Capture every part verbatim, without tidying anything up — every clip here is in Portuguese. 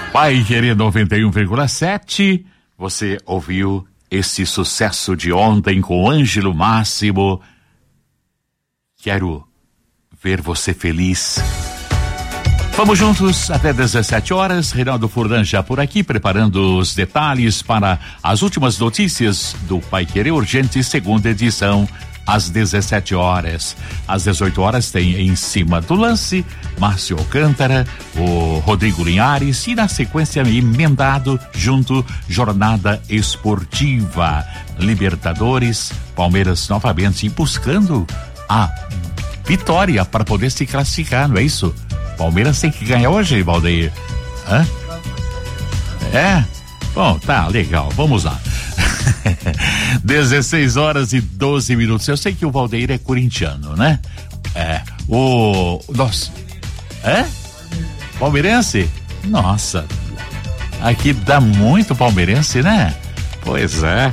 Pai Querer noventa e um vírgula sete, você ouviu esse sucesso de ontem com Ângelo Máximo. Quero ver você feliz. Vamos juntos até dezessete horas. Reinaldo Furlan já por aqui, preparando os detalhes para as últimas notícias do Pai Querer Urgente, segunda edição, às dezessete horas. Às dezoito horas tem Em Cima do Lance, Márcio Alcântara, o Rodrigo Linhares e na sequência emendado junto Jornada Esportiva. Libertadores, Palmeiras novamente buscando a vitória para poder se classificar, não é isso? Palmeiras tem que ganhar hoje, Valdeir. Hã? É? Bom, tá legal, vamos lá. dezesseis horas e doze minutos. Eu sei que o Valdeir é corintiano, né? É. O. Nossa. É? Palmeirense? Nossa. Aqui dá muito palmeirense, né? Pois é.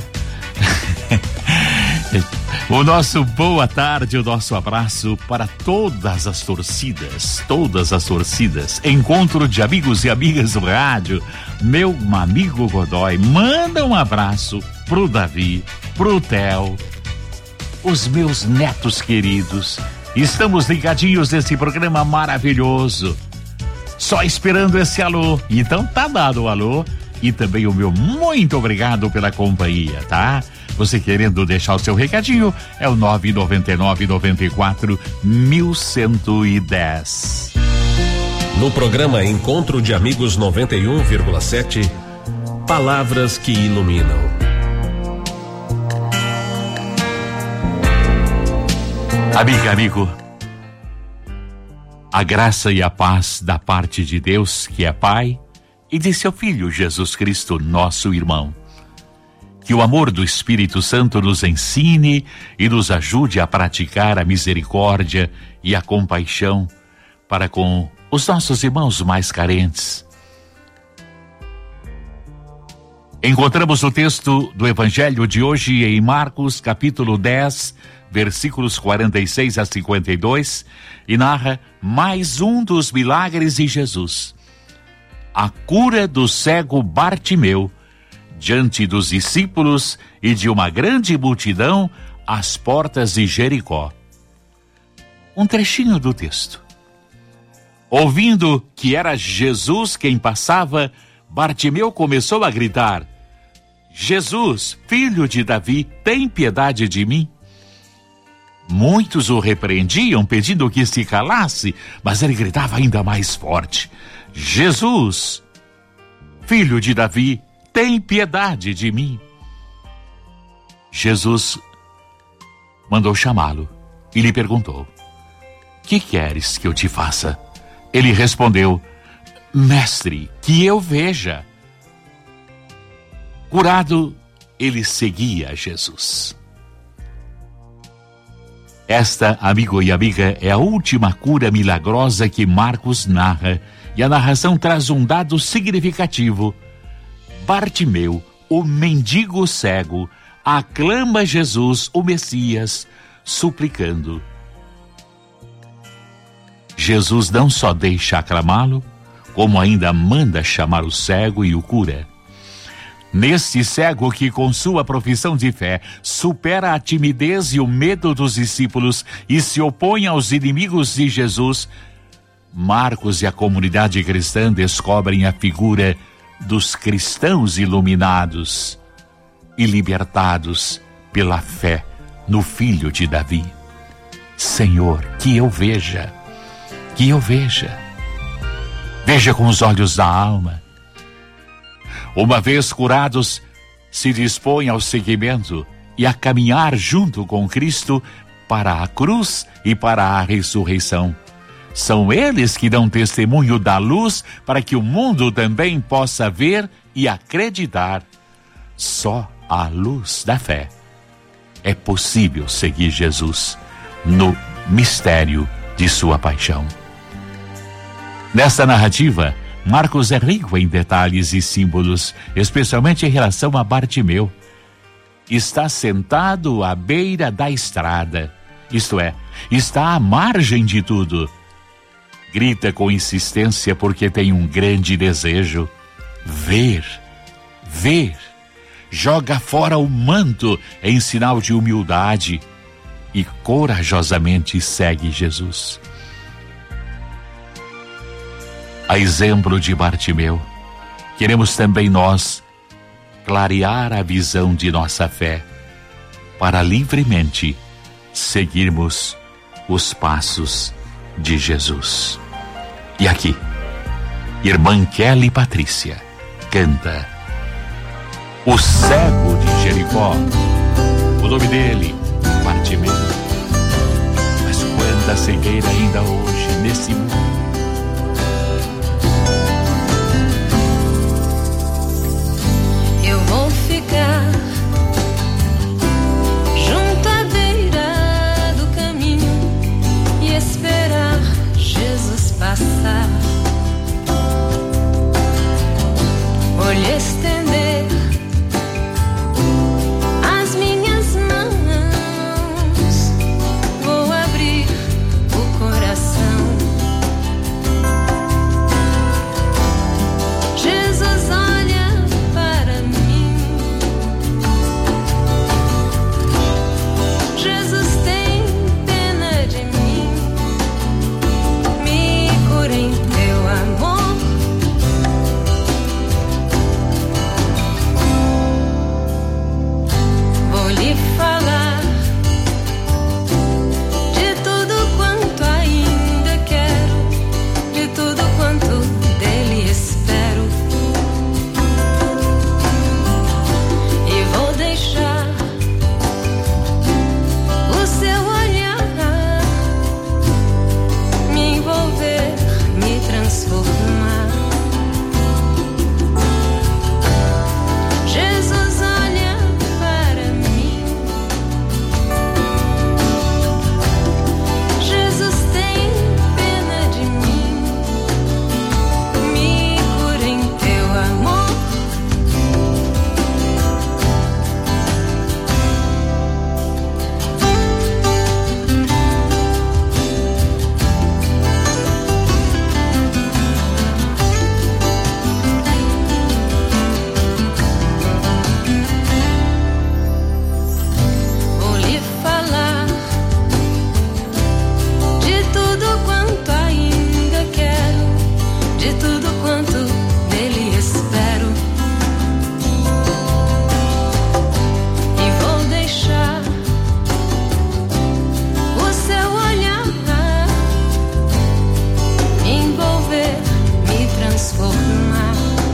O nosso boa tarde, o nosso abraço para todas as torcidas, todas as torcidas. Encontro de amigos e amigas do rádio. Meu amigo Godoy, manda um abraço pro Davi, pro Theo, os meus netos queridos. Estamos ligadinhos nesse programa maravilhoso. Só esperando esse alô. Então tá dado o alô. E também o meu muito obrigado pela companhia, tá? Você querendo deixar o seu recadinho, é o nove nove nove nove quatro um um um zero. No programa Encontro de Amigos noventa e um vírgula sete, palavras que iluminam. Amiga, amigo, a graça e a paz da parte de Deus, que é Pai, e de seu Filho Jesus Cristo, nosso irmão. Que o amor do Espírito Santo nos ensine e nos ajude a praticar a misericórdia e a compaixão para com os nossos irmãos mais carentes. Encontramos o texto do Evangelho de hoje em Marcos, capítulo dez, versículos quarenta e seis a cinquenta e dois, e narra mais um dos milagres de Jesus. A cura do cego Bartimeu, diante dos discípulos e de uma grande multidão às portas de Jericó. Um trechinho do texto. Ouvindo que era Jesus quem passava, Bartimeu começou a gritar: Jesus, filho de Davi, tem piedade de mim. Muitos o repreendiam, pedindo que se calasse, mas ele gritava ainda mais forte: Jesus, filho de Davi, tem piedade de mim. Jesus mandou chamá-lo e lhe perguntou: que queres que eu te faça? Ele respondeu: Mestre, que eu veja. Curado, ele seguia Jesus. Esta, amigo e amiga, é a última cura milagrosa que Marcos narra, e a narração traz um dado significativo. Bartimeu, o mendigo cego, aclama Jesus, o Messias, suplicando. Jesus não só deixa aclamá-lo, como ainda manda chamar o cego e o cura. Neste cego que, com sua profissão de fé, supera a timidez e o medo dos discípulos e se opõe aos inimigos de Jesus, Marcos e a comunidade cristã descobrem a figura dos cristãos iluminados e libertados pela fé no Filho de Davi. Senhor, que eu veja, que eu veja, veja com os olhos da alma. Uma vez curados, se dispõem ao seguimento e a caminhar junto com Cristo para a cruz e para a ressurreição. São eles que dão testemunho da luz para que o mundo também possa ver e acreditar. Só à luz da fé é possível seguir Jesus no mistério de sua paixão. Nesta narrativa, Marcos é rico em detalhes e símbolos, especialmente em relação a Bartimeu. Está sentado à beira da estrada, isto é, está à margem de tudo. Grita com insistência porque tem um grande desejo. ver, ver. Joga fora o manto em sinal de humildade e corajosamente segue Jesus. A exemplo de Bartimeu, queremos também nós clarear a visão de nossa fé para livremente seguirmos os passos de Jesus. E aqui, irmã Kelly Patrícia canta O Cego de Jericó. O nome dele, Bartimeu. Mas quanta cegueira ainda hoje nesse mundo. Eu vou ficar junto à beira do caminho e esperar Jesus passar. Vou lhe estender as minhas mãos, vou abrir o coração. Jesus olha para mim, Jesus tem pena de mim, me cura em teu amor. Vou lhe falar de tudo quanto ainda quero, de tudo quanto dele espero, e vou deixar o seu olhar me envolver, me transformar. Jesus olha para mim, Jesus tem pena de mim, me cura em teu amor. Vou lhe falar de tudo quanto ainda quero, de tudo quanto dele espero, e vou deixar o seu olhar me envolver, me transformar.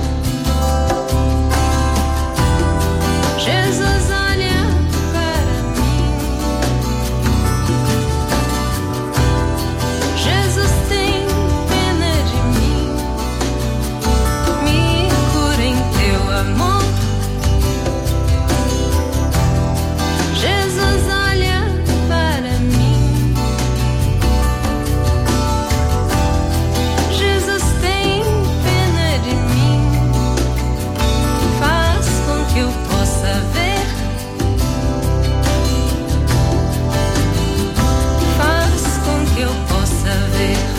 Jesus olha para mim, Jesus tem pena de mim, me cura em teu amor. Jesus olha para mim, Jesus tem pena de mim, faz com que eu possa ver, faz com que eu possa ver.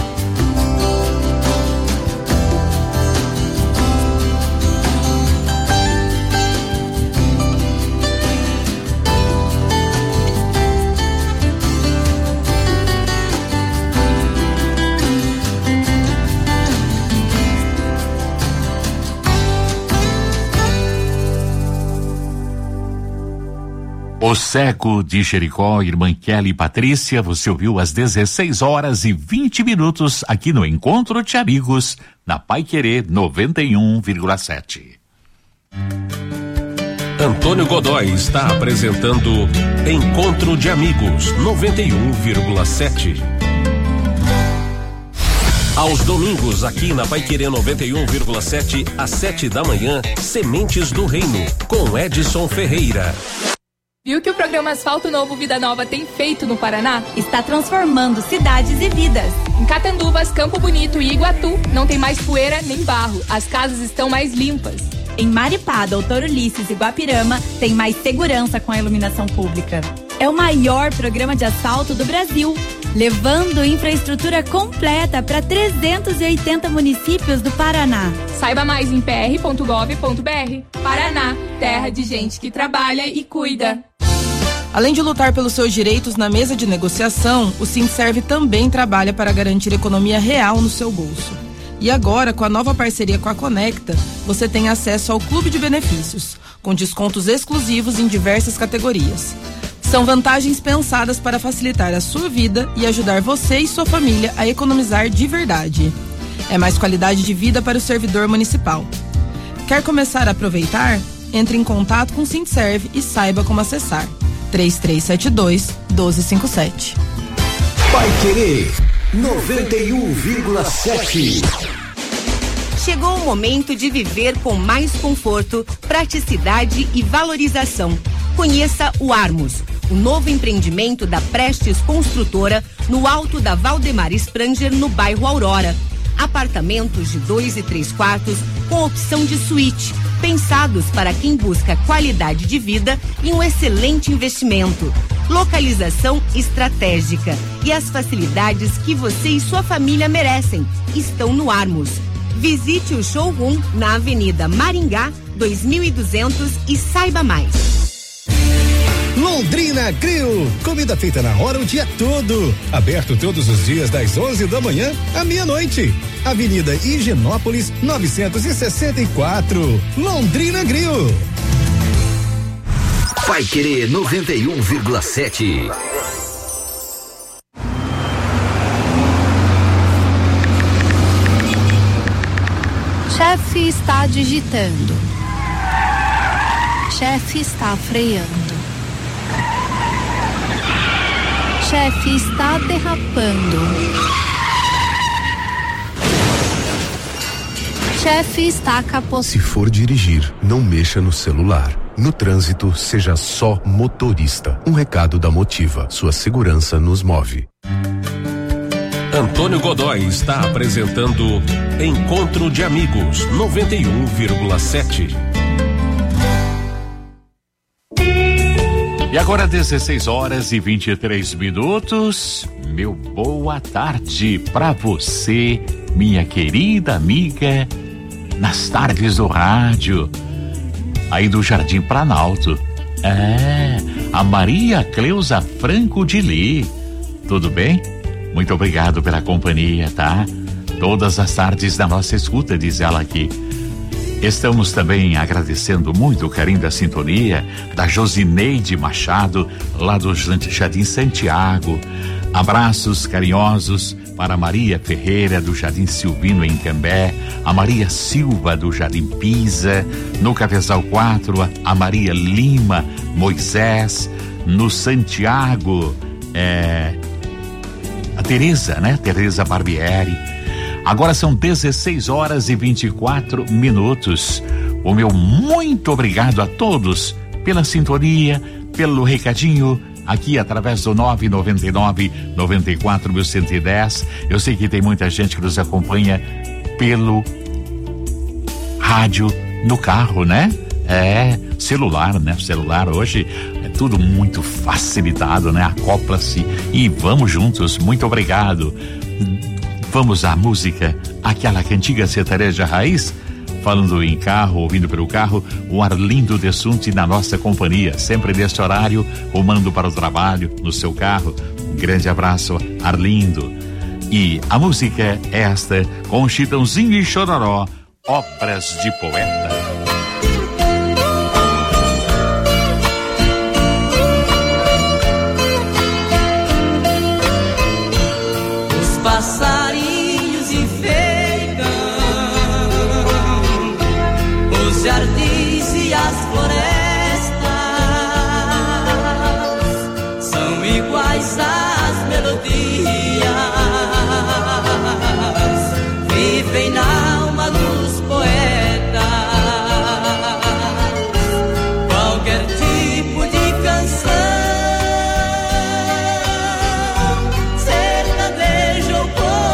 O Cego de Jericó, irmã Kelly Patrícia, você ouviu às dezesseis horas e vinte minutos aqui no Encontro de Amigos, na Paiquerê noventa e um vírgula sete. Antônio Godoy está apresentando Encontro de Amigos noventa e um vírgula sete. Aos domingos, aqui na Paiquerê noventa e um vírgula sete, às sete da manhã, Sementes do Reino, com Edson Ferreira. Viu que o programa Asfalto Novo Vida Nova tem feito no Paraná? Está transformando cidades e vidas. Em Catanduvas, Campo Bonito e Iguatu, não tem mais poeira nem barro. As casas estão mais limpas. Em Maripá, Doutor Ulisses e Guapirama, tem mais segurança com a iluminação pública. é o maior programa de asfalto do Brasil, levando infraestrutura completa para trezentos e oitenta municípios do Paraná. Saiba mais em p r ponto gov ponto b r. Paraná, terra de gente que trabalha e cuida. Além de lutar pelos seus direitos na mesa de negociação, o Sindserv também trabalha para garantir economia real no seu bolso. E agora, com a nova parceria com a Conecta, você tem acesso ao Clube de Benefícios, com descontos exclusivos em diversas categorias. São vantagens pensadas para facilitar a sua vida e ajudar você e sua família a economizar de verdade. É mais qualidade de vida para o servidor municipal. Quer começar a aproveitar? Entre em contato com o Sindserv e saiba como acessar. três três sete dois, um dois cinco sete. Paiquerê noventa e um vírgula sete. Chegou o momento de viver com mais conforto, praticidade e valorização. Conheça o Armos, o novo empreendimento da Prestes Construtora no alto da Valdemar Spranger, no bairro Aurora. Apartamentos de dois e três quartos com opção de suíte, pensados para quem busca qualidade de vida e um excelente investimento. Localização estratégica e as facilidades que você e sua família merecem estão no Armos. Visite o showroom na Avenida Maringá dois mil e duzentos e saiba mais. Londrina Grill, comida feita na hora o dia todo. Aberto todos os dias das onze da manhã à meia-noite. Avenida Higienópolis novecentos e sessenta e quatro. Londrina Grill. Paiquerê noventa e um vírgula sete. Chefe está digitando. Chefe está freando. Chefe está derrapando. Chefe está capotando. Se for dirigir, não mexa no celular. No trânsito, seja só motorista. Um recado da Motiva. Sua segurança nos move. Antônio Godoy está apresentando Encontro de Amigos noventa e um vírgula sete. E agora dezesseis horas e vinte e três minutos. Meu boa tarde pra você, minha querida amiga, nas tardes do rádio, aí do Jardim Planalto. É, a Maria Cleusa Franco de Lê. Tudo bem? Muito obrigado pela companhia, tá? Todas as tardes da nossa escuta, diz ela aqui. Estamos também agradecendo muito o carinho da sintonia da Josineide Machado, lá do Jardim Santiago. Abraços carinhosos para Maria Ferreira, do Jardim Silvino, em Cambé, a Maria Silva, do Jardim Pisa, no Cafezal quatro, a Maria Lima Moisés, no Santiago, é, a Tereza, né? Tereza Barbieri. Agora são dezesseis horas e vinte e quatro minutos. O meu muito obrigado a todos pela sintonia, pelo recadinho aqui através do nove nove nove, nove quatro mil cento e dez. Eu sei que tem muita gente que nos acompanha pelo rádio no carro, né? É, celular, né? Celular hoje é tudo muito facilitado, né? Acopla-se e vamos juntos. Muito obrigado. Vamos à música, aquela cantiga sertaneja raiz, falando em carro, ouvindo pelo carro, o Arlindo Dessunti na nossa companhia, sempre neste horário, rumando para o trabalho, no seu carro. Um grande abraço, Arlindo. E a música é esta, com Chitãozinho e Chororó, Obras de Poeta. Passarinhos enfeitam os jardins e as florestas, são iguais às melodias, vivem na alma dos poetas. Qualquer tipo de canção, sertanejo ou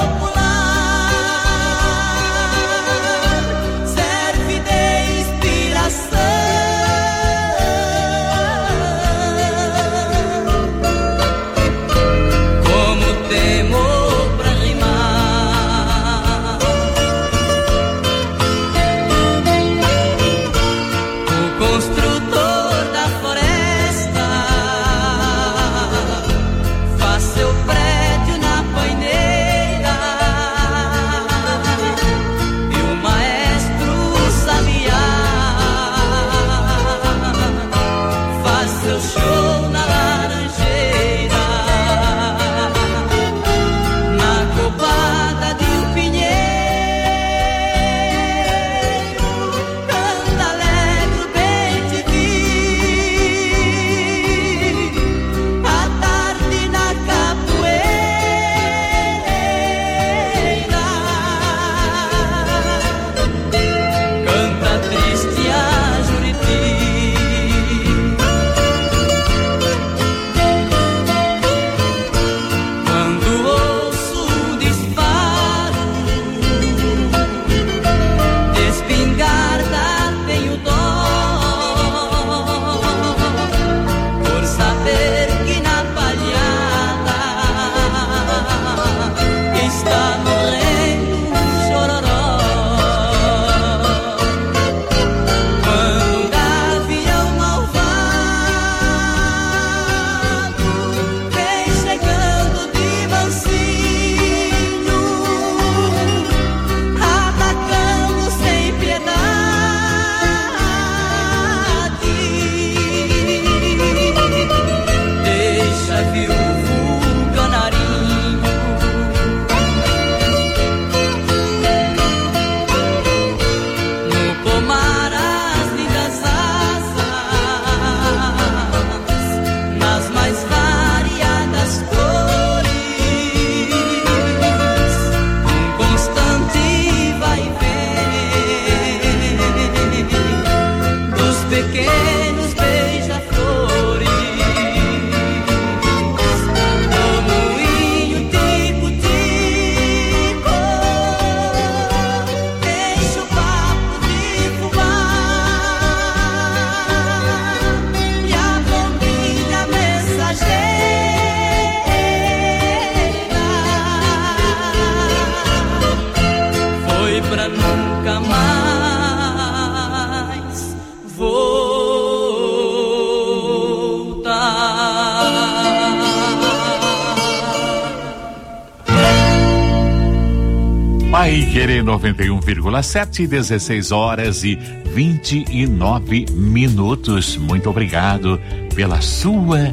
Paiquerê noventa e um vírgula sete, dezesseis horas e vinte e nove minutos. Muito obrigado pela sua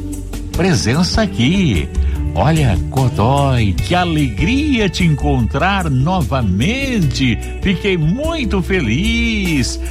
presença aqui. Olha, Codói, que alegria te encontrar novamente. Fiquei muito feliz.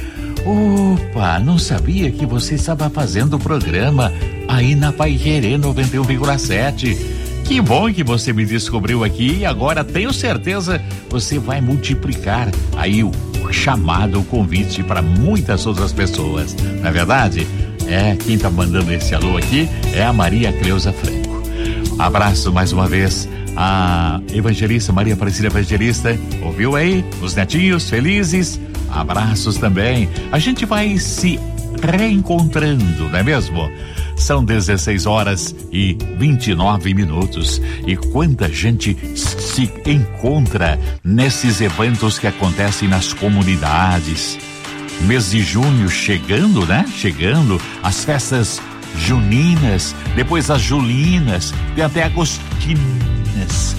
Opa, não sabia que você estava fazendo o programa aí na Paiquerê noventa e um vírgula sete. Que bom que você me descobriu aqui e agora tenho certeza você vai multiplicar aí o chamado, o convite para muitas outras pessoas. Não é verdade? É, quem tá mandando esse alô aqui é a Maria Cleusa Franco. Abraço mais uma vez a Evangelista, Maria Aparecida Evangelista. Ouviu aí? Os netinhos felizes? Abraços também. A gente vai se reencontrando, não é mesmo? São dezesseis horas e vinte e nove minutos. E quanta gente se encontra nesses eventos que acontecem nas comunidades. Mês de junho chegando, né? Chegando, as festas juninas, depois as julinas, tem até agostinas.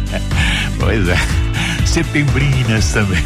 Pois é, setembrinas também.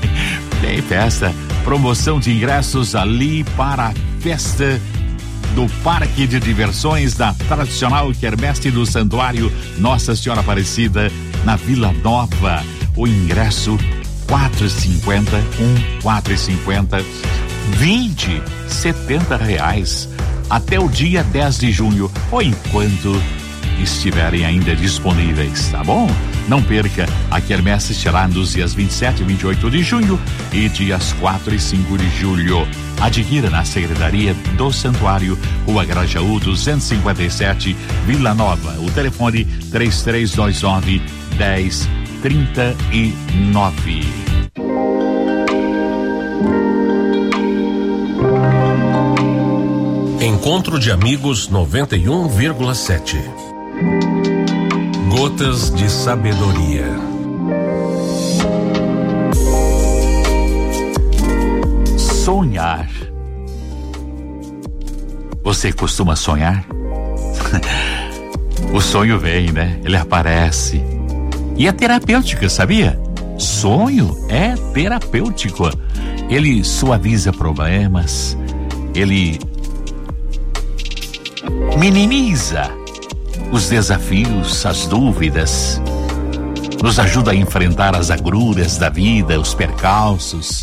Tem festa, promoção de ingressos ali para a festa do Parque de Diversões da tradicional quermesse do Santuário Nossa Senhora Aparecida na Vila Nova. O ingresso quatro e cinquenta, um, quatro e cinquenta, vinte, setenta reais até o dia dez de junho, ou enquanto estiverem ainda disponíveis, tá bom? Não perca, a quermesse será nos dias vinte e sete e vinte e oito de junho e dias quatro e cinco de julho. Adquira na Secretaria do Santuário, Rua Grajaú duzentos e cinquenta e sete, Vila Nova. O telefone três três dois nove, dez trinta e nove. Encontro de Amigos noventa e um vírgula sete. Gotas de Sabedoria. Sonhar. Você costuma sonhar? O sonho vem, né? Ele aparece. E é terapêutico, sabia? Sonho é terapêutico. Ele suaviza problemas. Ele minimiza os desafios, as dúvidas, nos ajuda a enfrentar as agruras da vida, os percalços.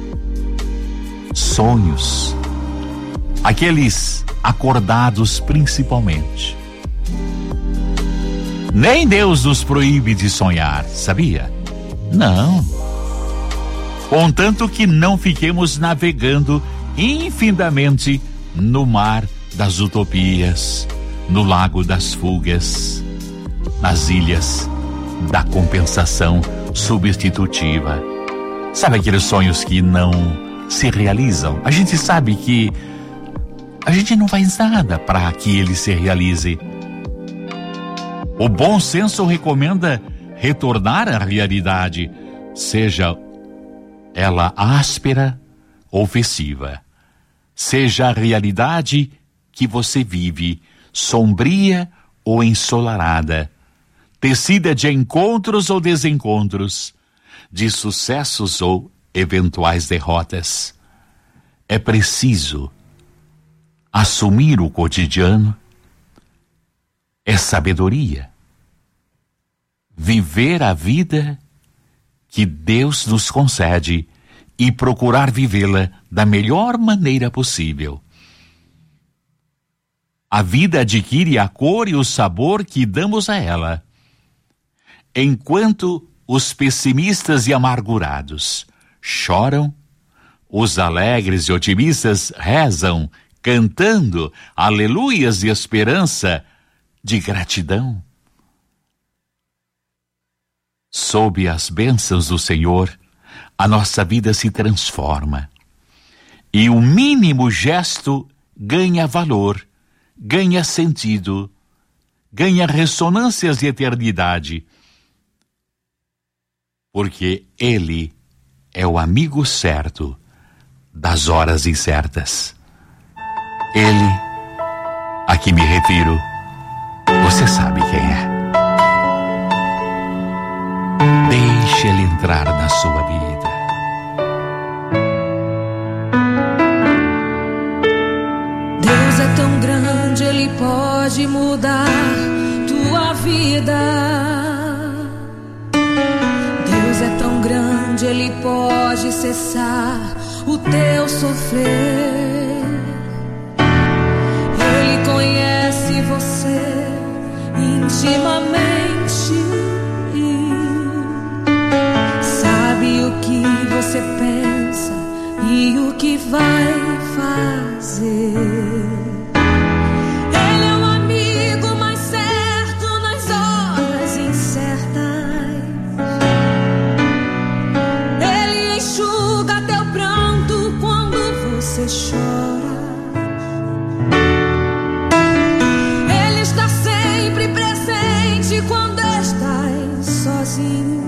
Sonhos, aqueles acordados principalmente. Nem Deus nos proíbe de sonhar, sabia? Não. Contanto que não fiquemos navegando infinitamente no mar das utopias, no lago das fugas, nas ilhas da compensação substitutiva. Sabe aqueles sonhos que não se realizam? A gente sabe que a gente não faz nada para que ele se realize. O bom senso recomenda retornar à realidade, seja ela áspera ou festiva. Seja a realidade que você vive sombria ou ensolarada, tecida de encontros ou desencontros, de sucessos ou eventuais derrotas. É preciso assumir o cotidiano. É sabedoria. Viver a vida que Deus nos concede e procurar vivê-la da melhor maneira possível. A vida adquire a cor e o sabor que damos a ela. Enquanto os pessimistas e amargurados choram, os alegres e otimistas rezam, cantando aleluias de esperança, de gratidão. Sob as bênçãos do Senhor, a nossa vida se transforma. E o mínimo gesto ganha valor, ganha sentido, ganha ressonâncias de eternidade. Porque Ele é o amigo certo das horas incertas. Ele, a que me refiro, você sabe quem é. Deixe Deixe ele entrar na sua vida. Deus é tão grande, Ele pode mudar tua vida. Deus é tão grande, Ele pode cessar o teu sofrer. Ele conhece você intimamente. Sabe o que você pensa e o que vai fazer. Ele é o amigo mais certo nas horas incertas. Ele enxuga teu pranto quando você chora. Ele está sempre presente quando estás sozinho.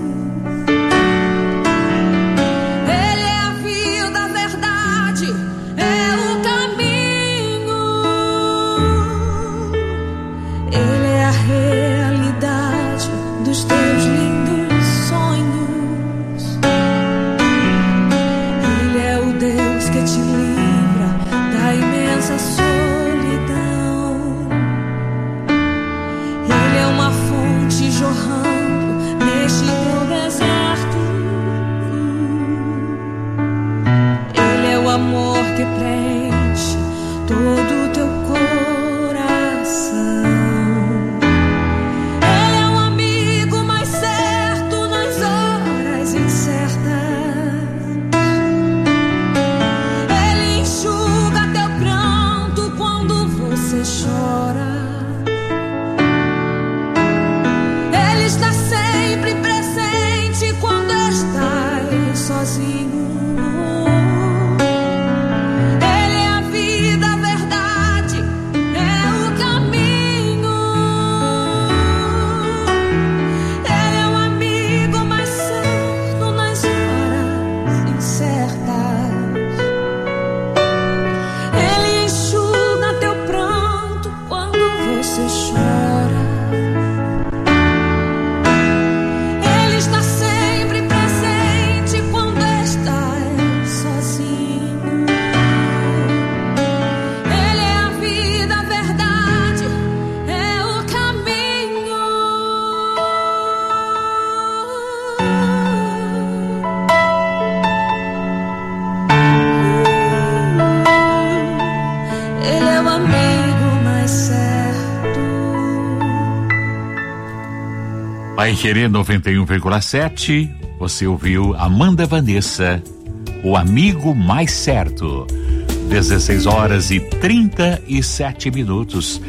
Pai Querer noventa e um vírgula sete, você ouviu Amanda Vanessa, o amigo mais certo. dezesseis horas e trinta e sete minutos.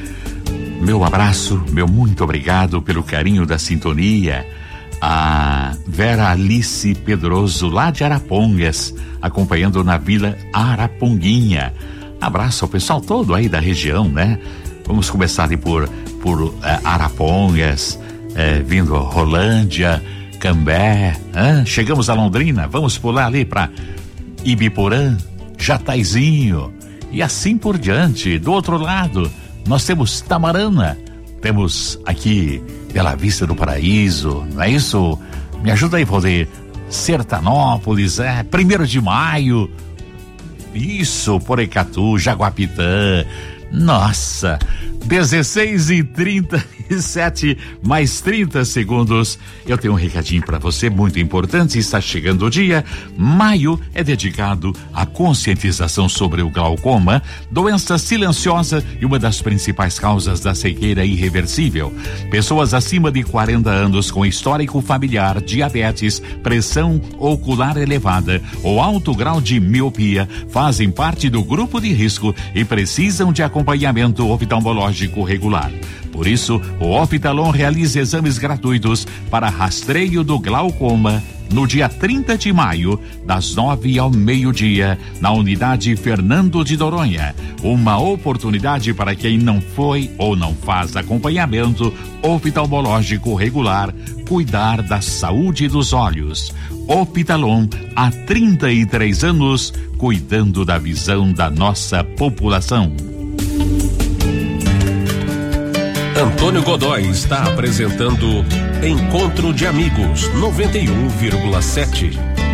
Meu abraço, meu muito obrigado pelo carinho da sintonia. A Vera Alice Pedroso, lá de Arapongas, acompanhando na Vila Araponguinha. Abraço ao pessoal todo aí da região, né? Vamos começar ali por, por uh, Arapongas, uh, vindo Rolândia, Cambé, hein? Chegamos a Londrina, vamos pular ali para Ibiporã, Jataizinho e assim por diante. Do outro lado, nós temos Tamarana, temos aqui Bela Vista do Paraíso, não é isso? Me ajuda aí, Valdir. Sertanópolis, é, primeiro de maio, isso, Porecatu, Jaguapitã, nossa, dezesseis e trinta e sete, mais trinta segundos. Eu tenho um recadinho para você muito importante. Está chegando o dia. Maio é dedicado à conscientização sobre o glaucoma, doença silenciosa e uma das principais causas da cegueira irreversível. Pessoas acima de quarenta anos com histórico familiar, diabetes, pressão ocular elevada ou alto grau de miopia fazem parte do grupo de risco e precisam de acompanhamento oftalmológico regular. Por isso, o Oftalon realiza exames gratuitos para rastreio do glaucoma no dia trinta de maio, das nove ao meio-dia, na unidade Fernando de Noronha. Uma oportunidade para quem não foi ou não faz acompanhamento oftalmológico regular, cuidar da saúde dos olhos. Oftalon, há trinta e três anos, cuidando da visão da nossa população. Antônio Godoy está apresentando Encontro de Amigos noventa e um vírgula sete.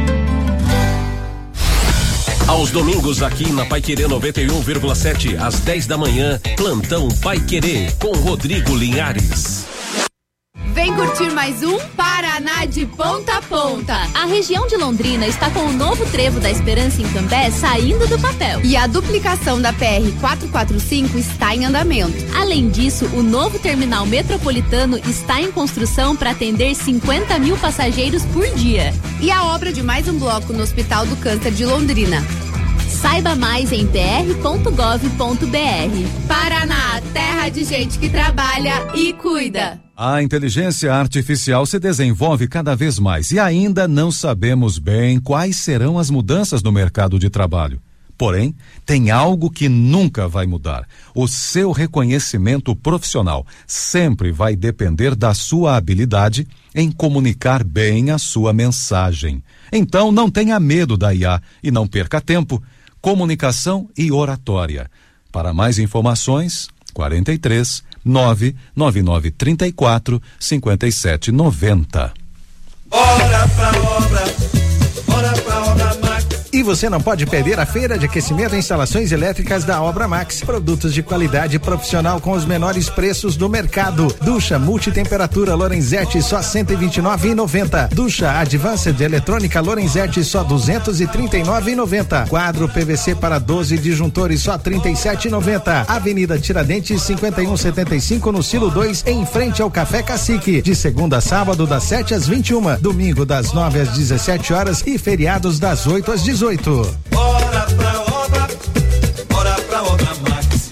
Aos domingos aqui na Paiquerê noventa e um vírgula sete, às dez da manhã, Plantão Paiquerê com Rodrigo Linhares. Vem curtir mais um Paraná de ponta a ponta. A região de Londrina está com o novo trevo da Esperança em Cambé saindo do papel. E a duplicação da P R quatrocentos e quarenta e cinco está em andamento. Além disso, o novo terminal metropolitano está em construção para atender cinquenta mil passageiros por dia. E a obra de mais um bloco no Hospital do Câncer de Londrina. Saiba mais em p r ponto gov ponto b r. Paraná, terra de gente que trabalha e cuida. A inteligência artificial se desenvolve cada vez mais e ainda não sabemos bem quais serão as mudanças no mercado de trabalho. Porém, tem algo que nunca vai mudar. O seu reconhecimento profissional sempre vai depender da sua habilidade em comunicar bem a sua mensagem. Então, não tenha medo da I A e não perca tempo. Comunicação e oratória. Para mais informações, quarenta e três, nove nove nove, trinta e quatro, cinquenta e sete, noventa. Bora pra obra, bora pra obra Max. E você não pode perder a feira de aquecimento e instalações elétricas da Obra Max. Produtos de qualidade profissional com os menores preços do mercado. Ducha multitemperatura Lorenzetti só cento e vinte e nove reais e noventa centavos. Ducha Advanced eletrônica Lorenzetti só duzentos e trinta e nove reais e noventa centavos. Quadro P V C para doze disjuntores só trinta e sete reais e noventa centavos. Avenida Tiradentes cinquenta e um setenta e cinco no Silo dois, em frente ao Café Cacique. De segunda a sábado das sete às vinte e uma, domingo das nove às dezessete horas e feriados das oito às dezoito. Bora pra obra, bora pra obra Max.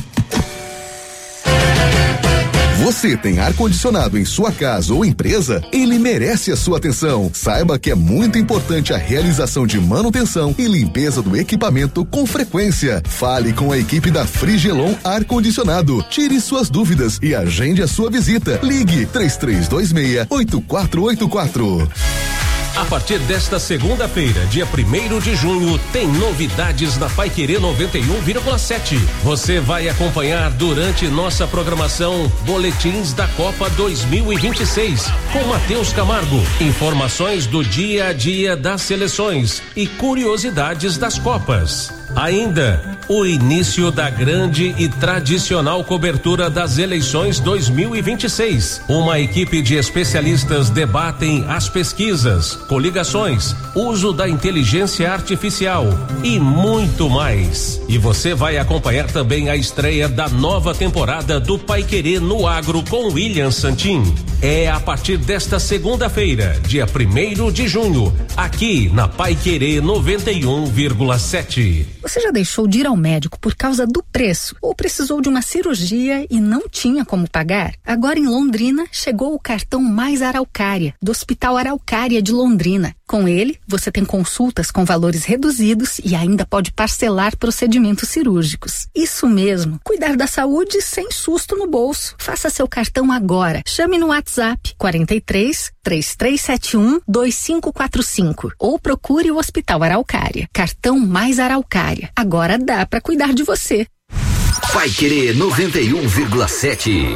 Você tem ar-condicionado em sua casa ou empresa? Ele merece a sua atenção. Saiba que é muito importante a realização de manutenção e limpeza do equipamento com frequência. Fale com a equipe da Frigelon Ar-Condicionado. Tire suas dúvidas e agende a sua visita. Ligue três três dois seis, oito quatro oito quatro. A partir desta segunda-feira, dia primeiro de junho, tem novidades na Paiquerê noventa e um vírgula sete. Você vai acompanhar durante nossa programação boletins da Copa dois mil e vinte e seis com Matheus Camargo, informações do dia a dia das seleções e curiosidades das Copas. Ainda o início da grande e tradicional cobertura das eleições dois mil e vinte e seis. Uma equipe de especialistas debatem as pesquisas, coligações, uso da inteligência artificial e muito mais. E você vai acompanhar também a estreia da nova temporada do Paiquerê no Agro com William Santin. É a partir desta segunda-feira, dia primeiro de junho, aqui na Paiquerê noventa e um vírgula sete. Você já deixou de ir ao médico por causa do preço ou precisou de uma cirurgia e não tinha como pagar? Agora em Londrina chegou o cartão Mais Araucária, do Hospital Araucária de Londrina. Com ele, você tem consultas com valores reduzidos e ainda pode parcelar procedimentos cirúrgicos. Isso mesmo, cuidar da saúde sem susto no bolso. Faça seu cartão agora. Chame no WhatsApp quarenta e três, três três sete um, dois cinco quatro cinco ou procure o Hospital Araucária. Cartão Mais Araucária. Agora dá pra cuidar de você. Paiquerê noventa e um vírgula sete.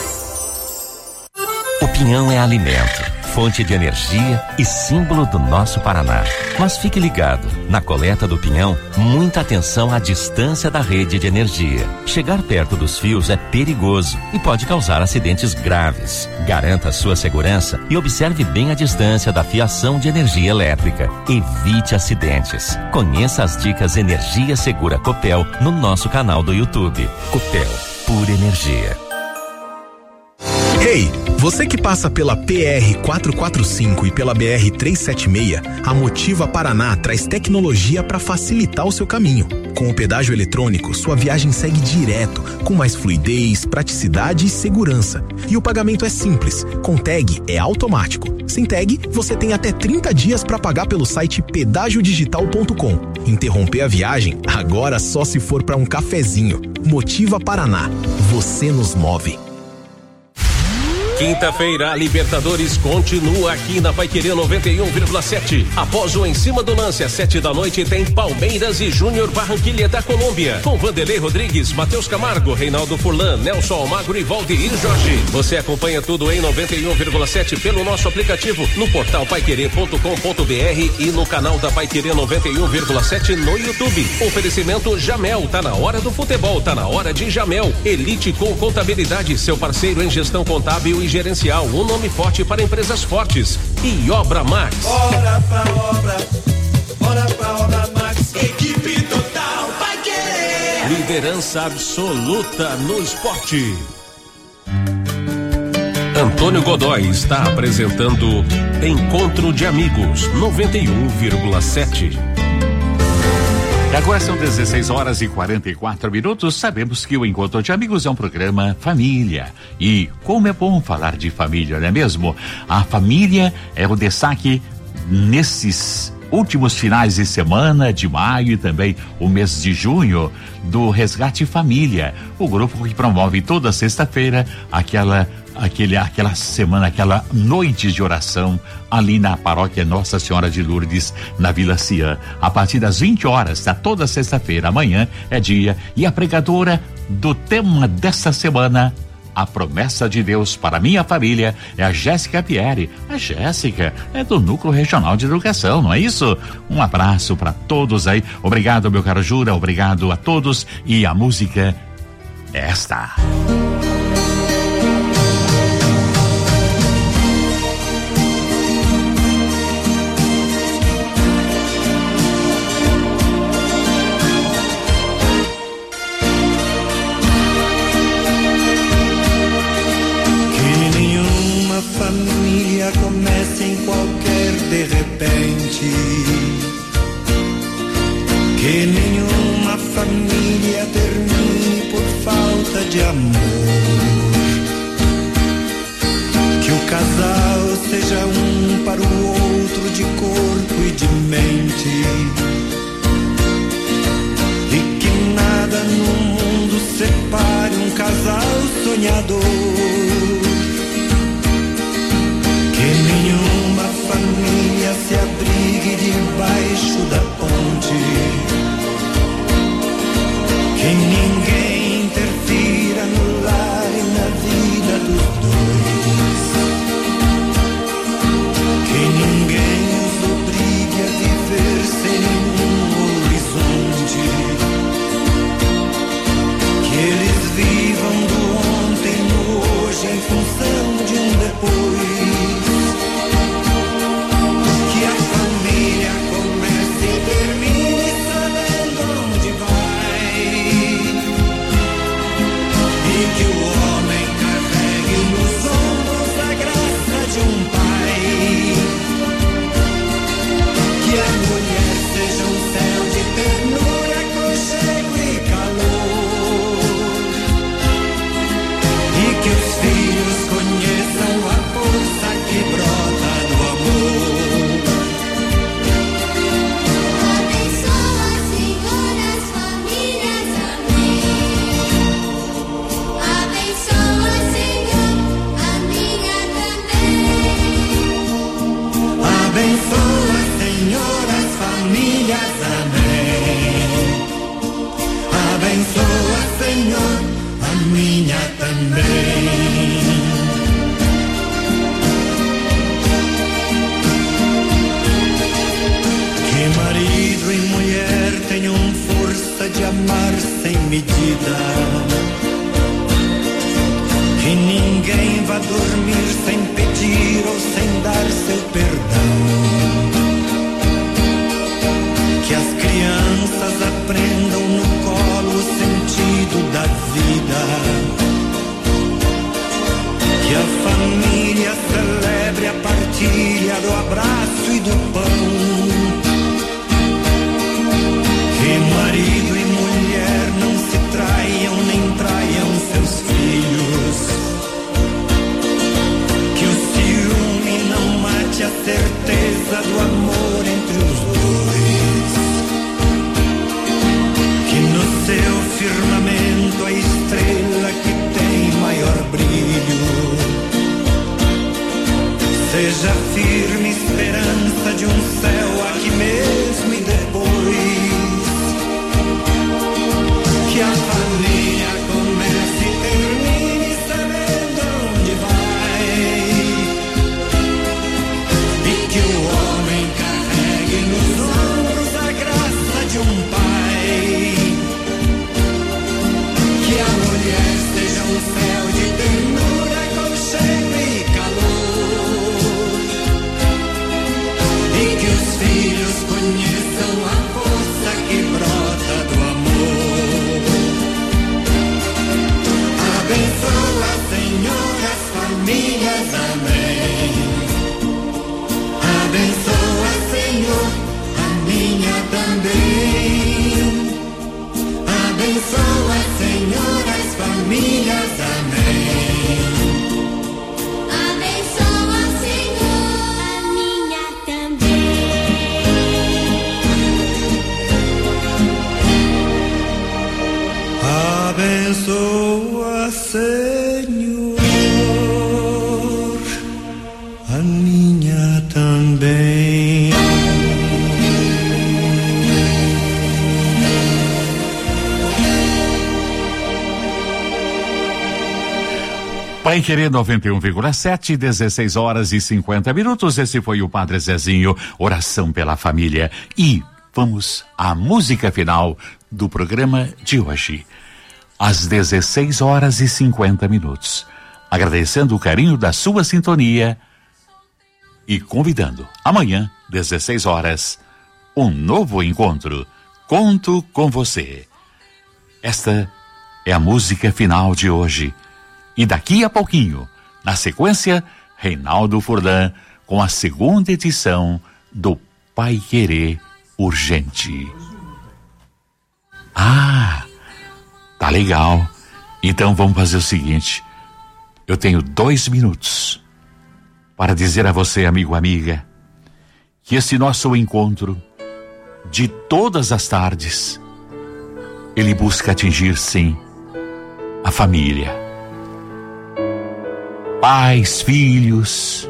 O pinhão é alimento, fonte de energia e símbolo do nosso Paraná. Mas fique ligado, na coleta do pinhão, muita atenção à distância da rede de energia. Chegar perto dos fios é perigoso e pode causar acidentes graves. Garanta a sua segurança e observe bem a distância da fiação de energia elétrica. Evite acidentes. Conheça as dicas Energia Segura Copel no nosso canal do YouTube. Copel, pura energia. Ei, você que passa pela P R quatrocentos e quarenta e cinco e pela B R trezentos e setenta e seis, a Motiva Paraná traz tecnologia para facilitar o seu caminho. Com o pedágio eletrônico, sua viagem segue direto, com mais fluidez, praticidade e segurança. E o pagamento é simples, com tag é automático. Sem tag, você tem até trinta dias para pagar pelo site pedágio digital ponto com. Interromper a viagem, agora só se for para um cafezinho. Motiva Paraná, você nos move. Quinta-feira, a Libertadores continua aqui na Paiquerê noventa e um vírgula sete. Após o Em Cima do Lance, às sete da noite, tem Palmeiras e Júnior Barranquilha da Colômbia. Com Vanderlei Rodrigues, Matheus Camargo, Reinaldo Furlan, Nelson Almagro e Valdeir Jorge. Você acompanha tudo em noventa e um vírgula sete pelo nosso aplicativo, no portal paiquerê ponto com ponto br e no canal da Paiquerê noventa e um vírgula sete no YouTube. Oferecimento Jamel, tá na hora do futebol, tá na hora de Jamel. Elite com Contabilidade, seu parceiro em gestão contábil e gerencial, um nome forte para empresas fortes. E Obra Max. Bora pra obra, bora pra Obra Max. Equipe total vai querer. Liderança absoluta no esporte. Antônio Godoy está apresentando Encontro de Amigos noventa e um vírgula sete. E agora são dezesseis horas e quarenta e quatro minutos. Sabemos que o Encontro de Amigos é um programa família. E como é bom falar de família, não é mesmo? A família é o destaque nesses últimos finais de semana de maio e também o mês de junho do Resgate Família. O grupo que promove toda sexta-feira aquela Aquele, aquela semana, aquela noite de oração ali na paróquia Nossa Senhora de Lourdes, na Vila Ciã. A partir das vinte horas, da toda sexta-feira, amanhã é dia. E a pregadora do tema dessa semana, a promessa de Deus para minha família, é a Jéssica Pieri. A Jéssica é do Núcleo Regional de Educação, não é isso? Um abraço para todos aí. Obrigado, meu caro Jura, obrigado a todos. E a música é esta. Família comece em qualquer de repente, que nenhuma família termine por falta de amor, que o casal seja um para o outro de corpo e de mente, e que nada no mundo separe um casal sonhador. Que nenhuma família se abrigue debaixo da ponte, que ninguém interfira no lar e na vida dos dois, que ninguém os obrigue a viver sem nenhum horizonte, que eles vivam do ontem no hoje em função de um depois. Que ninguém vá dormir sem pedir ou sem dar seu perdão, que as crianças aprendam no colo o sentido da vida, que a família celebre a partilha do abraço e do pão, que marido e mulher não se traiam nem traiam seus filhos, que o ciúme não mate a certeza do amor entre os dois, que no seu firmamento a estrela que tem maior brilho seja firme esperança de um céu aqui mesmo e depois que a família comece e termine sabendo onde vai, e que o homem carregue nos ombros a graça de um pai, que a mulher seja um céu de ternura, aconchego e calor, e que os filhos conheçam a força que brota do amor. Abençoa, Senhor, as famílias, amém. Abençoa, Senhor, a minha também. Abençoa, Senhor, as famílias, amém. Abençoa, Senhor, a minha também. Abençoa, Senhor, a minha também. Pai Querer noventa e um vírgula sete, dezesseis horas e cinquenta minutos. Esse foi o Padre Zezinho, oração pela família. E vamos à música final do programa de hoje, às dezesseis horas e cinquenta minutos. Agradecendo o carinho da sua sintonia e convidando amanhã, dezesseis horas, um novo encontro. Conto com você. Esta é a música final de hoje. E daqui a pouquinho, na sequência, Reinaldo Furlan com a segunda edição do Pai Querer Urgente. Ah, tá legal. Então vamos fazer o seguinte. Eu tenho dois minutos para dizer a você, amigo, amiga, que esse nosso encontro de todas as tardes, ele busca atingir, sim, a família. Pais, filhos.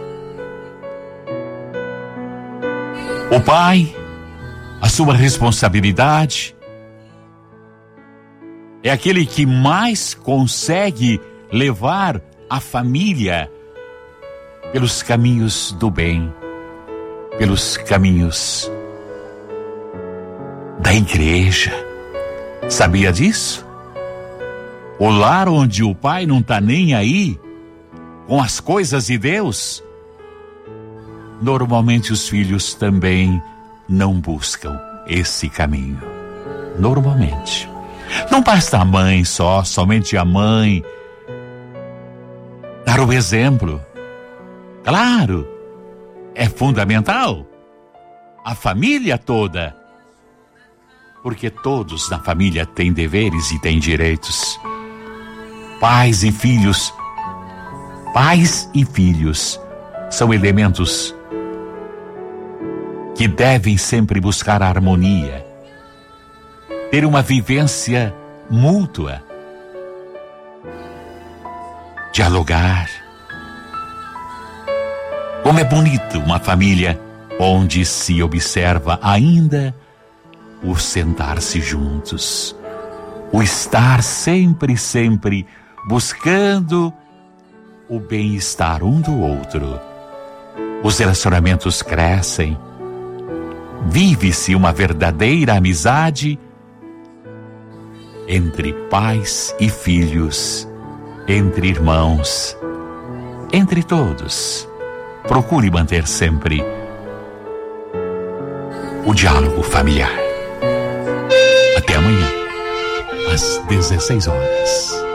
O pai, a sua responsabilidade, é aquele que mais consegue levar a família pelos caminhos do bem, pelos caminhos da igreja. Sabia disso? O lar onde o pai não tá nem aí com as coisas de Deus, normalmente os filhos também não buscam esse caminho. Normalmente. Não basta a mãe só, somente a mãe dar o exemplo. Claro, é fundamental a família toda, porque todos na família têm deveres e têm direitos. Pais e filhos Pais e filhos são elementos que devem sempre buscar a harmonia, ter uma vivência mútua, dialogar. Como é bonito uma família onde se observa ainda o sentar-se juntos, o estar sempre, sempre buscando o bem-estar um do outro. Os relacionamentos crescem, vive-se uma verdadeira amizade entre pais e filhos, entre irmãos, entre todos. Procure manter sempre o diálogo familiar. Até amanhã, às dezesseis horas.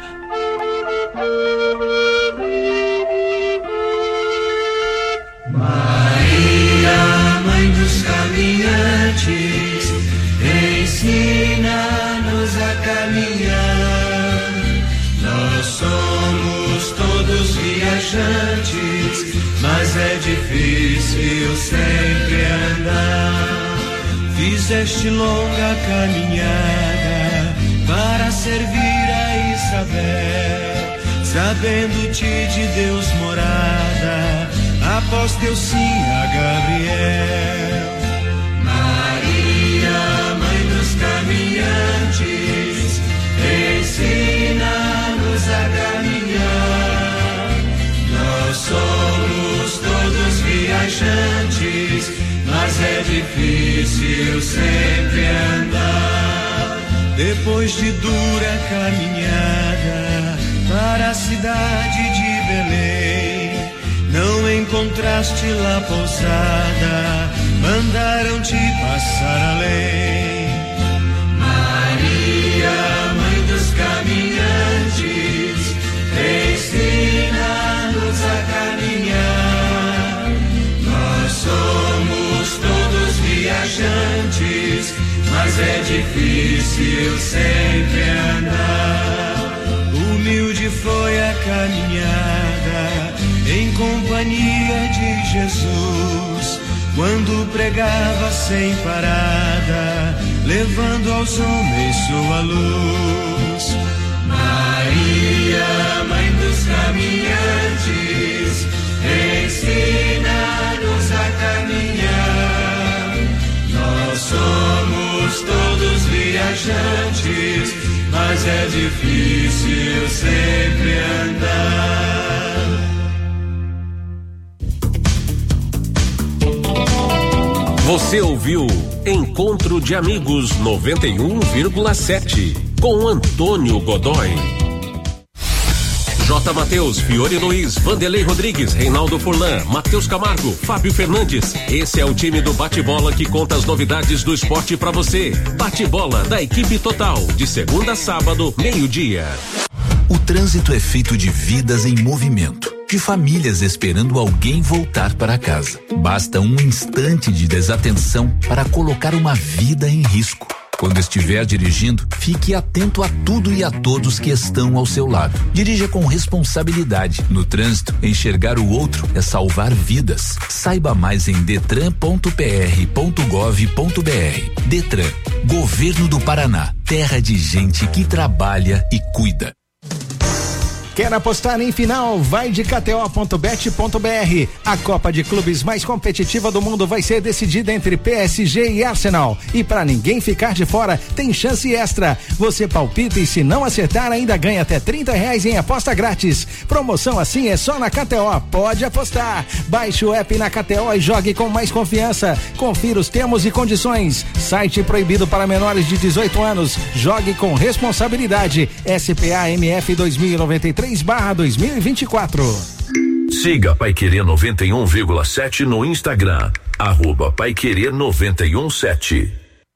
Maria, mãe dos caminhantes, ensina-nos a caminhar. Nós somos todos viajantes, mas é difícil sempre andar. Fizeste longa caminhada para servir a Isabel, sabendo-te de Deus morada, após teu sim a Gabriel. Maria, mãe dos caminhantes, ensina-nos a caminhar. Nós somos todos viajantes, mas é difícil sempre andar. Depois de dura caminhada para a cidade de Belém, não encontraste lá pousada, mandaram-te passar além. Maria, mãe dos caminhantes, ensina-nos a caminhar. Nós somos todos viajantes, mas é difícil sempre andar. Humilde foi a caminhada em companhia de Jesus, quando pregava sem parada, levando aos homens sua luz. Maria, mãe dos caminhantes, ensina-nos a caminhar. Nós somos todos viajantes, mas é difícil sempre andar. Você ouviu Encontro de Amigos noventa e um vírgula sete com Antônio Godoy. J. Mateus, Fiore Luiz, Vanderlei Rodrigues, Reinaldo Furlan, Matheus Camargo, Fábio Fernandes. Esse é o time do Bate-Bola que conta as novidades do esporte pra você. Bate-Bola da equipe total, de segunda a sábado, meio-dia. O trânsito é feito de vidas em movimento, de famílias esperando alguém voltar para casa. Basta um instante de desatenção para colocar uma vida em risco. Quando estiver dirigindo, fique atento a tudo e a todos que estão ao seu lado. Dirija com responsabilidade. No trânsito, enxergar o outro é salvar vidas. Saiba mais em detran ponto p r ponto gov ponto b r. Detran, Governo do Paraná, terra de gente que trabalha e cuida. Quer apostar em final? Vai de k t o ponto bet ponto b r. A Copa de Clubes mais competitiva do mundo vai ser decidida entre P S G e Arsenal. E para ninguém ficar de fora, tem chance extra. Você palpita e se não acertar, ainda ganha até trinta reais em aposta grátis. Promoção assim é só na K T O. Pode apostar. Baixe o app na K T O e jogue com mais confiança. Confira os termos e condições. Site proibido para menores de dezoito anos. Jogue com responsabilidade. S P A M F dois mil e noventa e três barra dois mil e vinte e quatro. Siga Paiquerê noventa e um vírgula sete no Instagram, arroba Paiquerê noventa e um sete.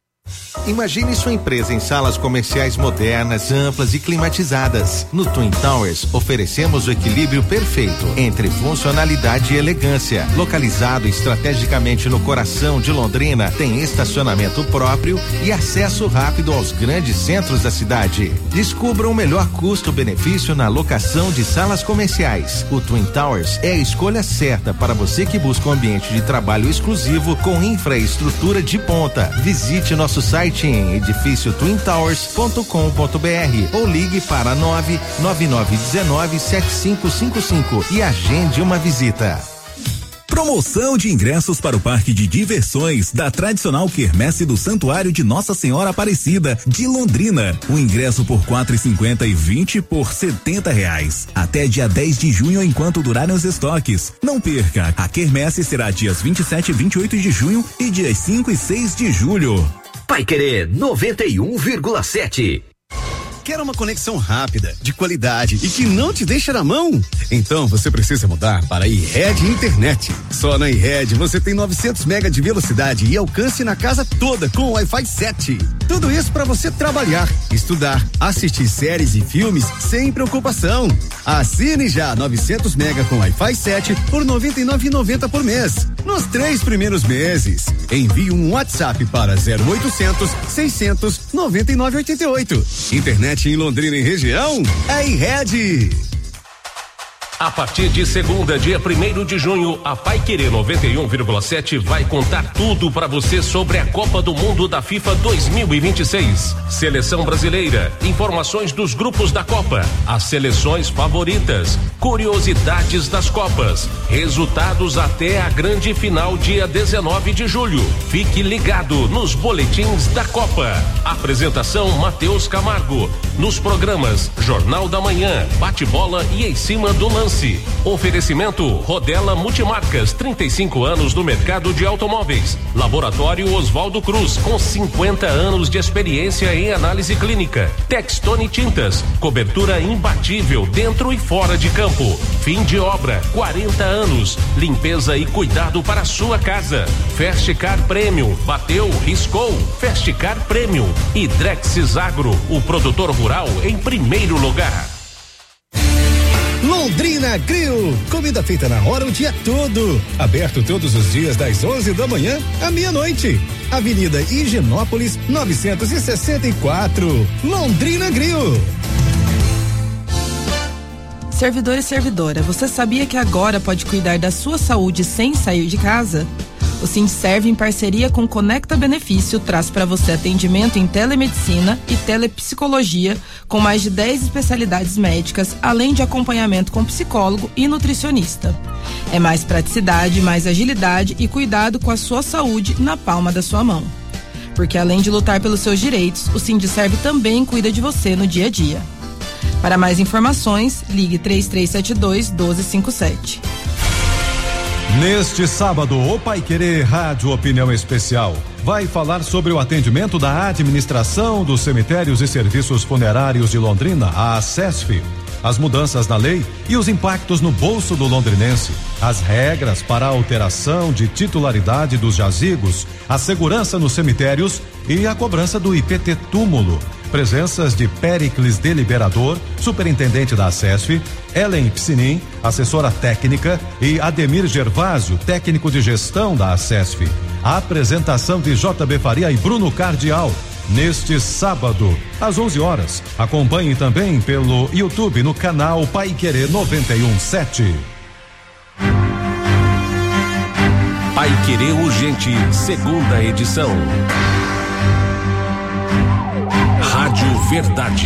Imagine sua empresa em salas comerciais modernas, amplas e climatizadas. No Twin Towers, oferecemos o equilíbrio perfeito entre funcionalidade e elegância. Localizado estrategicamente no coração de Londrina, tem estacionamento próprio e acesso rápido aos grandes centros da cidade. Descubra o melhor custo-benefício na locação de salas comerciais. O Twin Towers é a escolha certa para você que busca um ambiente de trabalho exclusivo com infraestrutura de ponta. Visite nosso site em edifício twin towers ponto com ponto b r ou ligue para nove nove nove um nove sete cinco cinco cinco e agende uma visita. Promoção de ingressos para o Parque de Diversões da tradicional quermesse do Santuário de Nossa Senhora Aparecida de Londrina. O ingresso por quatro e cinquenta e vinte por setenta reais. Até dia dez de junho enquanto durarem os estoques. Não perca, a quermesse será dias vinte e sete e vinte e oito de junho e dias cinco e seis de julho. Paiquerê noventa e um vírgula sete. Quer uma conexão rápida, de qualidade e que não te deixa na mão? Então você precisa mudar para a iRed Internet. Só na iRed você tem novecentos mega de velocidade e alcance na casa toda com o Wi-Fi sete. Tudo isso para você trabalhar, estudar, assistir séries e filmes sem preocupação. Assine já novecentos mega com Wi-Fi sete por noventa e nove reais e noventa centavos por mês. Nos três primeiros meses. Envie um WhatsApp para zero oitocentos, seiscentos, noventa e nove, oitenta e oito. Internet em Londrina e região é iRed. A partir de segunda, dia primeiro de junho, a Paiquerê noventa e um vírgula sete vai contar tudo para você sobre a Copa do Mundo da FIFA dois mil e vinte e seis. Seleção brasileira, informações dos grupos da Copa, as seleções favoritas, curiosidades das Copas, resultados até a grande final dia dezenove de julho. Fique ligado nos boletins da Copa. Apresentação Matheus Camargo. Nos programas Jornal da Manhã, Bate-Bola e Em Cima do Lance. Oferecimento Rodela Multimarcas, trinta e cinco anos no mercado de automóveis. Laboratório Oswaldo Cruz, com cinquenta anos de experiência em análise clínica. Textone Tintas, cobertura imbatível dentro e fora de campo. Fim de obra, quarenta anos. Limpeza e cuidado para a sua casa. Festcar Premium, bateu, riscou. Festcar Premium. E Drexis Agro, o produtor rural em primeiro lugar. Londrina Grill, comida feita na hora o dia todo, aberto todos os dias das onze da manhã à meia-noite. Avenida Higienópolis novecentos e sessenta e quatro, Londrina Grill. Servidor e servidora, você sabia que agora pode cuidar da sua saúde sem sair de casa? O Sindserv, em parceria com Conecta Benefício, traz para você atendimento em telemedicina e telepsicologia com mais de dez especialidades médicas, além de acompanhamento com psicólogo e nutricionista. É mais praticidade, mais agilidade e cuidado com a sua saúde na palma da sua mão. Porque além de lutar pelos seus direitos, o Sindserv também cuida de você no dia a dia. Para mais informações, ligue três três sete dois, um dois cinco sete. Neste sábado, o Paiquerê Rádio Opinião Especial vai falar sobre o atendimento da Administração dos Cemitérios e Serviços Funerários de Londrina, a ACESF, as mudanças na lei e os impactos no bolso do londrinense, as regras para a alteração de titularidade dos jazigos, a segurança nos cemitérios e a cobrança do I P T túmulo. Presenças de Péricles Deliberador, superintendente da ACESF, Ellen Piscinin, assessora técnica, e Ademir Gervásio, técnico de gestão da ACESF. A apresentação de J B Faria e Bruno Cardial, neste sábado, às onze horas. Acompanhe também pelo YouTube no canal Paiquerê noventa e um sete. Paiquerê Urgente, segunda edição. Rádio Verdade.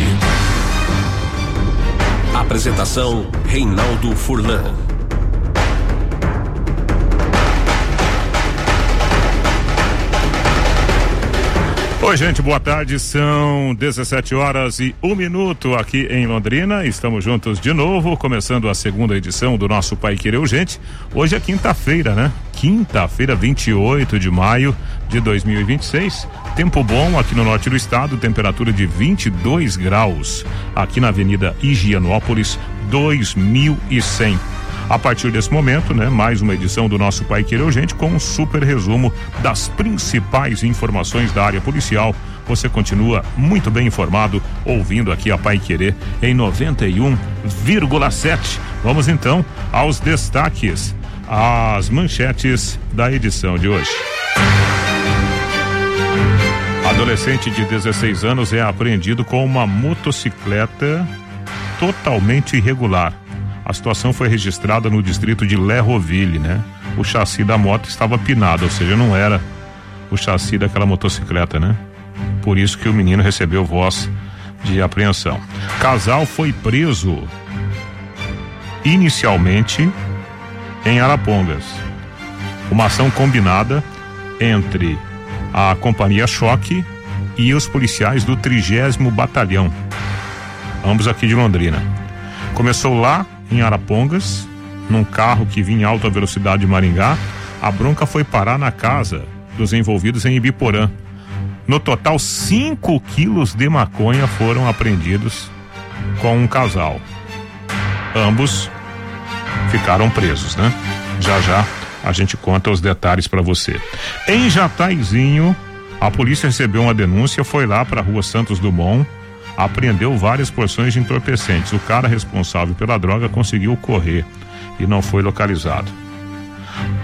Apresentação Reinaldo Furlan. Oi, gente, boa tarde. São dezessete horas e um minuto aqui em Londrina. Estamos juntos de novo, começando a segunda edição do nosso Paiquerê Urgente. Hoje é quinta-feira, né? Quinta-feira, vinte e oito de maio de dois mil e vinte e seis. Tempo bom aqui no norte do estado, temperatura de vinte e dois graus. Aqui na Avenida Higienópolis, dois mil e cem. A partir desse momento, né, mais uma edição do nosso Paiquerê Urgente com um super resumo das principais informações da área policial. Você continua muito bem informado ouvindo aqui a Paiquerê em noventa e um vírgula sete. Vamos então aos destaques, às manchetes da edição de hoje. Adolescente de dezesseis anos é apreendido com uma motocicleta totalmente irregular. A situação foi registrada no distrito de Lerroville, né? O chassi da moto estava pinado, ou seja, não era o chassi daquela motocicleta, né? Por isso que o menino recebeu voz de apreensão. Casal foi preso inicialmente em Arapongas. Uma ação combinada entre a companhia Choque e os policiais do trigésimo Batalhão, ambos aqui de Londrina. Começou lá em Arapongas, num carro que vinha em alta velocidade de Maringá. A bronca foi parar na casa dos envolvidos em Ibiporã. No total, cinco quilos de maconha foram apreendidos com um casal. Ambos ficaram presos, né? Já já a gente conta os detalhes para você. Em Jataizinho, a polícia recebeu uma denúncia, foi lá para a rua Santos Dumont, apreendeu várias porções de entorpecentes. O cara responsável pela droga conseguiu correr e não foi localizado.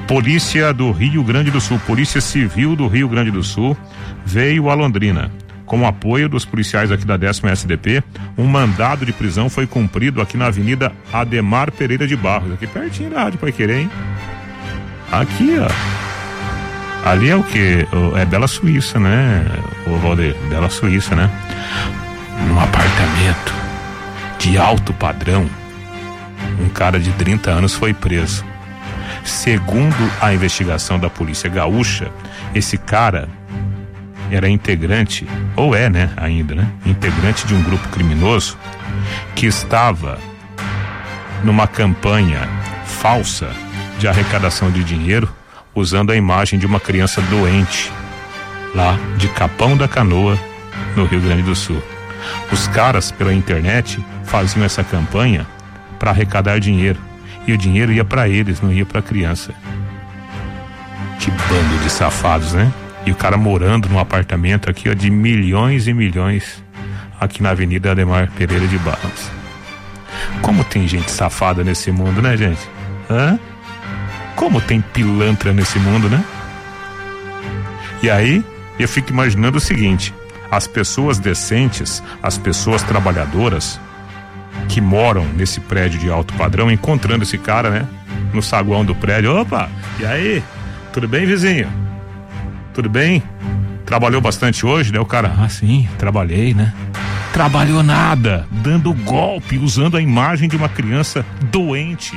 Polícia do Rio Grande do Sul, Polícia Civil do Rio Grande do Sul, veio a Londrina Com o apoio dos policiais aqui da décima S D P, um mandado de prisão foi cumprido aqui na Avenida Ademar Pereira de Barros, aqui pertinho da Rádio Paiquerê, hein? Aqui, ó. Ali é o que? É Bela Suíça, né? O Valdir, Bela Suíça, né? Num apartamento de alto padrão, um cara de trinta anos foi preso. Segundo a investigação da Polícia Gaúcha, esse cara era integrante, ou é, né, ainda, né? Integrante de um grupo criminoso que estava numa campanha falsa de arrecadação de dinheiro usando a imagem de uma criança doente lá de Capão da Canoa, no Rio Grande do Sul. Os caras pela internet faziam essa campanha para arrecadar dinheiro e o dinheiro ia para eles, não ia para a criança. Que bando de safados, né? E o cara morando num apartamento aqui, ó, de milhões e milhões aqui na Avenida Ademar Pereira de Barros. Como tem gente safada nesse mundo, né, gente? Hã? Como tem pilantra nesse mundo, né? E aí, eu fico imaginando o seguinte: as pessoas decentes, as pessoas trabalhadoras que moram nesse prédio de alto padrão, encontrando esse cara, né? No saguão do prédio. Opa, e aí? Tudo bem, vizinho? Tudo bem? Trabalhou bastante hoje, né? O cara, ah, sim, trabalhei, né? Trabalhou nada, dando golpe, usando a imagem de uma criança doente.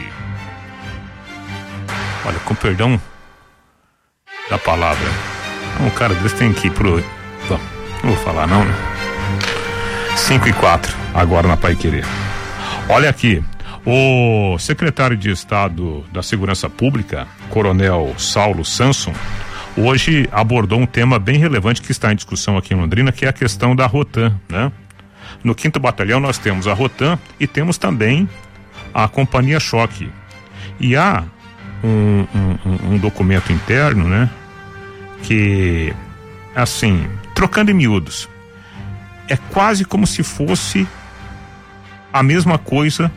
Olha, com perdão da palavra, um cara desse tem que ir pro... Bom, não vou falar não, né? cinco e quatro, agora na Paiquerê. Olha aqui, o secretário de Estado da Segurança Pública, Coronel Saulo Sanson, hoje abordou um tema bem relevante que está em discussão aqui em Londrina, que é a questão da Rotan, né? No quinto Batalhão nós temos a Rotan e temos também a Companhia Choque. E há um, um, um documento interno, né? Que, assim, trocando em miúdos, é quase como se fosse a mesma coisa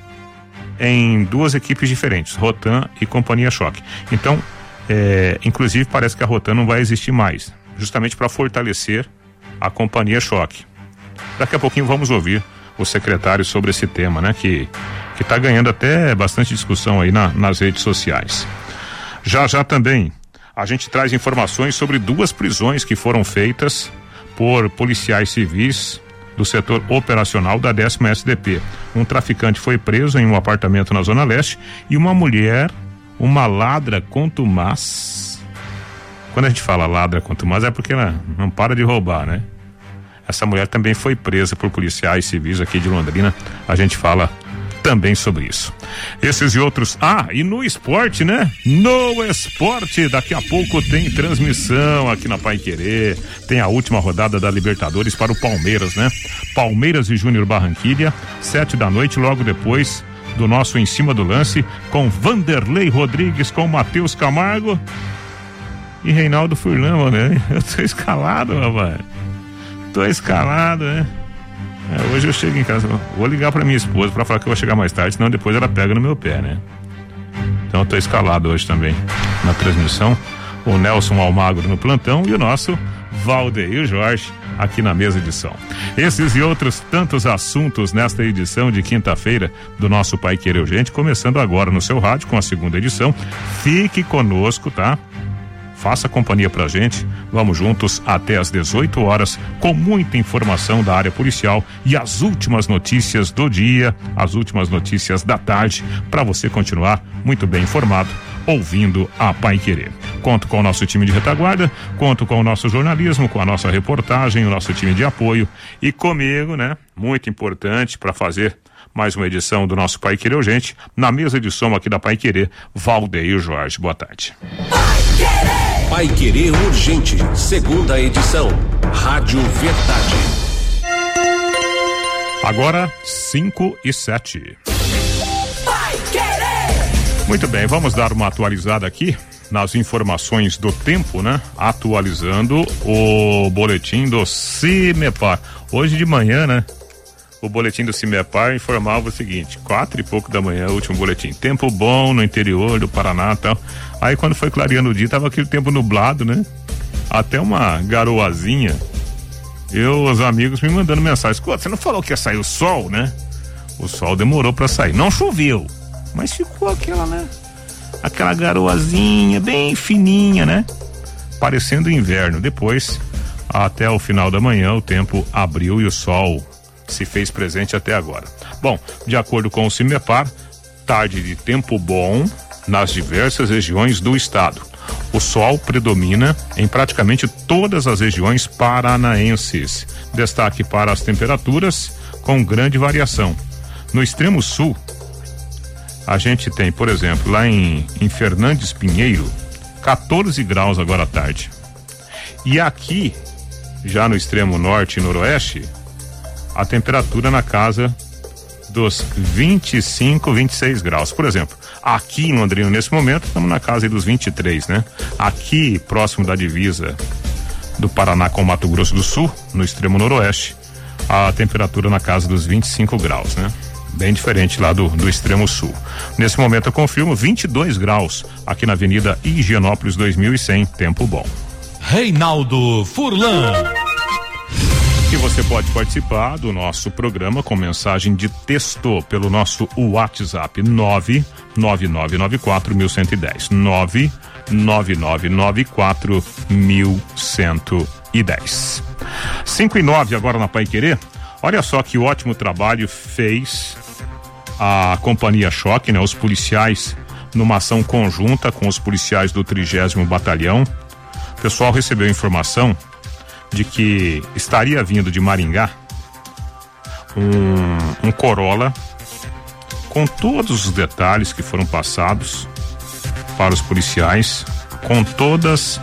em duas equipes diferentes, Rotan e Companhia Choque. Então, É, inclusive parece que a Rotan não vai existir mais, justamente para fortalecer a Companhia Choque. Daqui a pouquinho vamos ouvir o secretário sobre esse tema, né? Que que está ganhando até bastante discussão aí na, nas redes sociais. Já já também a gente traz informações sobre duas prisões que foram feitas por policiais civis do setor operacional da décima S D P. Um traficante foi preso em um apartamento na Zona Leste e uma mulher, uma ladra contumaz. Quando a gente fala ladra contumaz é porque ela não para de roubar, né? Essa mulher também foi presa por policiais civis aqui de Londrina. A gente fala também sobre isso. Esses e outros. Ah, e no esporte, né? No esporte, daqui a pouco tem transmissão aqui na Paiquerê. Tem a última rodada da Libertadores para o Palmeiras, né? Palmeiras e Júnior Barranquilla, sete da noite, logo depois do nosso Em Cima do Lance, com Vanderlei Rodrigues, com Matheus Camargo e Reinaldo Furlan, né? Eu tô escalado, rapaz. Tô escalado, né? É, hoje eu chego em casa, vou ligar pra minha esposa pra falar que eu vou chegar mais tarde, senão depois ela pega no meu pé, né? Então eu tô escalado hoje também na transmissão. O Nelson Almagro no plantão e o nosso Valdeir Jorge aqui na mesa edição. Esses e outros tantos assuntos nesta edição de quinta-feira do nosso Paiquerê Urgente, começando agora no seu rádio com a segunda edição. Fique conosco, tá? Faça companhia pra gente. Vamos juntos até às dezoito horas com muita informação da área policial e as últimas notícias do dia, as últimas notícias da tarde, para você continuar muito bem informado ouvindo a Paiquerê. Conto com o nosso time de retaguarda, conto com o nosso jornalismo, com a nossa reportagem, o nosso time de apoio e comigo, né? Muito importante para fazer mais uma edição do nosso Paiquerê Urgente, na mesa de som aqui da Paiquerê, Valdeir Jorge. Boa tarde. Paiquerê Urgente, segunda edição, Rádio Verdade. Agora, cinco e sete. Muito bem, vamos dar uma atualizada aqui nas informações do tempo, né? Atualizando o boletim do CIMEPAR. Hoje de manhã, né? O boletim do CIMEPAR informava o seguinte: quatro e pouco da manhã, o último boletim. Tempo bom no interior do Paraná e tal. Aí quando foi clareando o dia, tava aquele tempo nublado, né? Até uma garoazinha Eu, os amigos me mandando mensagem, escuta, você não falou que ia sair o sol, né? O sol demorou pra sair, não choveu, mas ficou aquela, né? Aquela garoazinha bem fininha, né? Parecendo inverno. Depois, até o final da manhã, o tempo abriu e o sol se fez presente até agora. Bom, de acordo com o CIMEPAR, tarde de tempo bom nas diversas regiões do estado. O sol predomina em praticamente todas as regiões paranaenses. Destaque para as temperaturas com grande variação. No extremo sul, a gente tem, por exemplo, lá em, em Fernandes Pinheiro, quatorze graus agora à tarde. E aqui, já no extremo norte e noroeste, a temperatura na casa dos vinte e cinco, vinte e seis graus. Por exemplo, aqui em Londrina, nesse momento, estamos na casa dos vinte e três, né? Aqui, próximo da divisa do Paraná com Mato Grosso do Sul, no extremo noroeste, a temperatura na casa dos vinte e cinco graus, né? Bem diferente lá do, do extremo sul. Nesse momento eu confirmo vinte e dois graus aqui na Avenida Higienópolis dois mil e cem, tempo bom. Reinaldo Furlan. E você pode participar do nosso programa com mensagem de texto pelo nosso WhatsApp nove nove nove nove quatro mil cento e dez, nove nove nove nove quatro mil cento e dez. cinco e nove agora na Paiquerê. Olha só que ótimo trabalho fez a Companhia Choque, né? Os policiais, numa ação conjunta com os policiais do trigésimo Batalhão. O pessoal recebeu informação de que estaria vindo de Maringá um, um Corolla com todos os detalhes que foram passados para os policiais, com todas